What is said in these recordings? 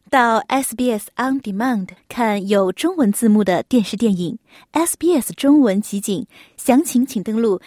到 SBS On Demand 看有中文字幕的电视电影 SBS 中文集锦，详情请登录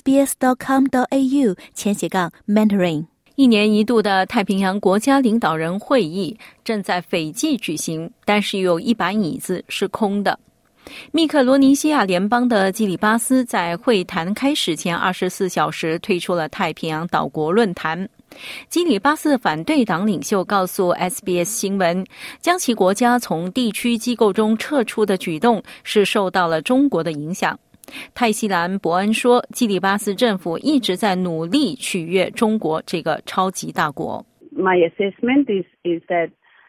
sbs.com.au/Mandarin。一年一度的太平洋国家领导人会议正在斐济举行，但是有一把椅子是空的。密克罗尼西亚联邦的基里巴斯在会谈开始前24小时推出了太平洋岛国论坛。基里巴斯反对党领袖告诉 SBS 新闻，将其国家从地区机构中撤出的举动是受到了中国的影响。泰西兰伯恩说，基里巴斯政府一直在努力取悦中国这个超级大国。 My assessment is that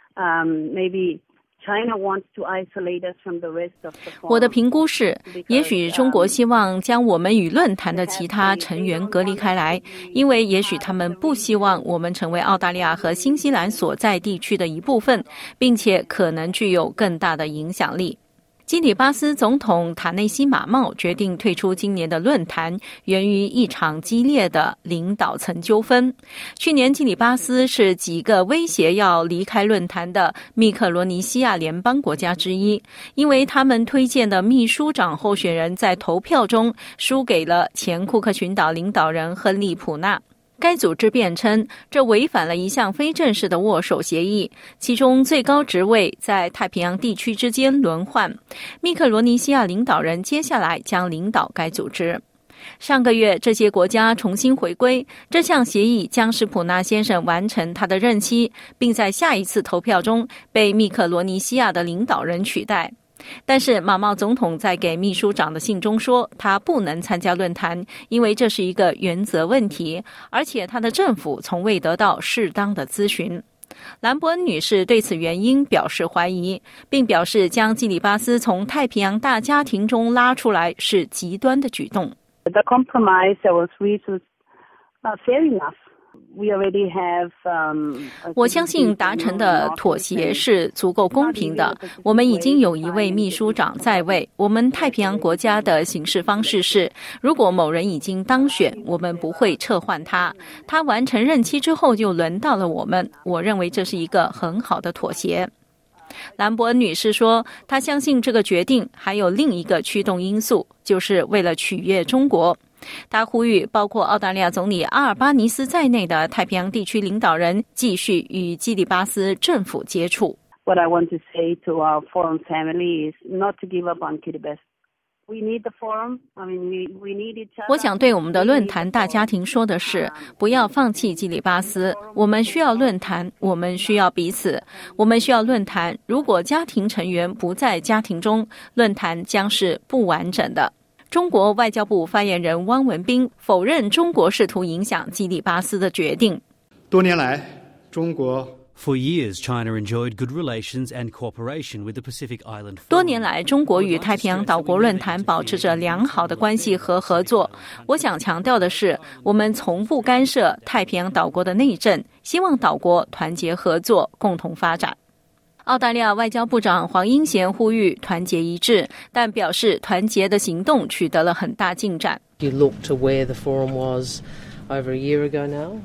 maybe China wants to isolate us from the rest of the forum. 我的评估是，也许中国希望将我们与论坛的其他成员隔离开来，因为也许他们不希望我们成为澳大利亚和新西兰所在地区的一部分，并且可能具有更大的影响力。基里巴斯总统塔内西马茂决定退出今年的论坛，源于一场激烈的领导层纠纷。去年基里巴斯是几个威胁要离开论坛的密克罗尼西亚联邦国家之一，因为他们推荐的秘书长候选人在投票中输给了前库克群岛领导人亨利普纳。该组织辩称，这违反了一项非正式的握手协议，其中最高职位在太平洋地区之间轮换。密克罗尼西亚领导人接下来将领导该组织。上个月，这些国家重新回归，这项协议将使普纳先生完成他的任期，并在下一次投票中被密克罗尼西亚的领导人取代。但是马茂总统在给秘书长的信中说，他不能参加论坛，因为这是一个原则问题，而且他的政府从未得到适当的咨询。兰伯恩女士对此原因表示怀疑，并表示将基里巴斯从太平洋大家庭中拉出来是极端的举动。 The compromise that was reached was fair enough.We already have, 我相信达成的妥协是足够公平的。我们已经有一位秘书长在位。我们太平洋国家的行事方式是，如果某人已经当选，我们不会撤换他。他完成任期之后就轮到了我们。我认为这是一个很好的妥协。兰伯恩女士说，她相信这个决定还有另一个驱动因素，就是为了取悦中国。他呼吁包括澳大利亚总理阿尔巴尼斯在内的太平洋地区领导人继续与基里巴斯政府接触。 What I want to say to our forum family is not to give up on Kiribati. We need the forum. I mean, we need each other. 我想对我们的论坛大家庭说的是，不要放弃基里巴斯。我们需要论坛，我们需要彼此，我们需要论坛。如果家庭成员不在家庭中，论坛将是不完整的。中国外交部发言人汪文斌否认中国试图影响基里巴斯的决定。 多年来，中国 For years, China enjoyed good relations and cooperation with the Pacific Island Forum. 多年来，中国与太平洋岛国论坛保持着良好的关系和合作。我想强调的是，我们从不干涉太平洋岛国的内政，希望岛国团结合作，共同发展。澳大利亚外交部长黄英贤呼吁团结一致，但表示团结的行动取得了很大进展。 You look to where the forum was over a year ago now.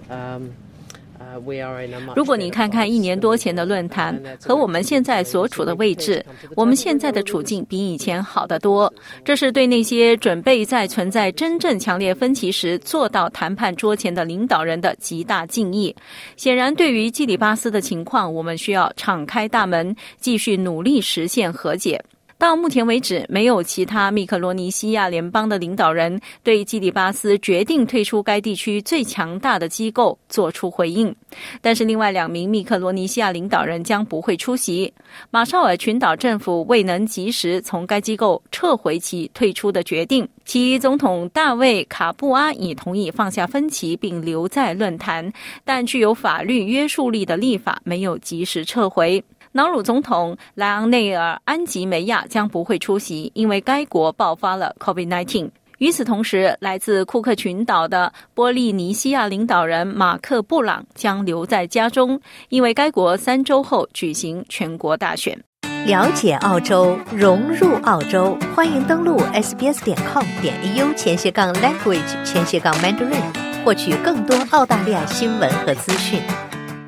如果你看看1年多前的论坛和我们现在所处的位置，我们现在的处境比以前好得多。这是对那些准备在存在真正强烈分歧时坐到谈判桌前的领导人的极大敬意。显然，对于基里巴斯的情况，我们需要敞开大门，继续努力实现和解。到目前为止，没有其他密克罗尼西亚联邦的领导人对基里巴斯决定退出该地区最强大的机构做出回应，但是另外2名密克罗尼西亚领导人将不会出席。马绍尔群岛政府未能及时从该机构撤回其退出的决定，其总统大卫卡布阿已同意放下分歧并留在论坛，但具有法律约束力的立法没有及时撤回。瑙鲁总统莱昂内尔安吉梅亚将不会出席，因为该国爆发了 COVID-19。 与此同时，来自库克群岛的波利尼西亚领导人马克布朗将留在家中，因为该国3周后举行全国大选。了解澳洲，融入澳洲，欢迎登录 sbs.com.au/language/mandarin 获取更多澳大利亚新闻和资讯。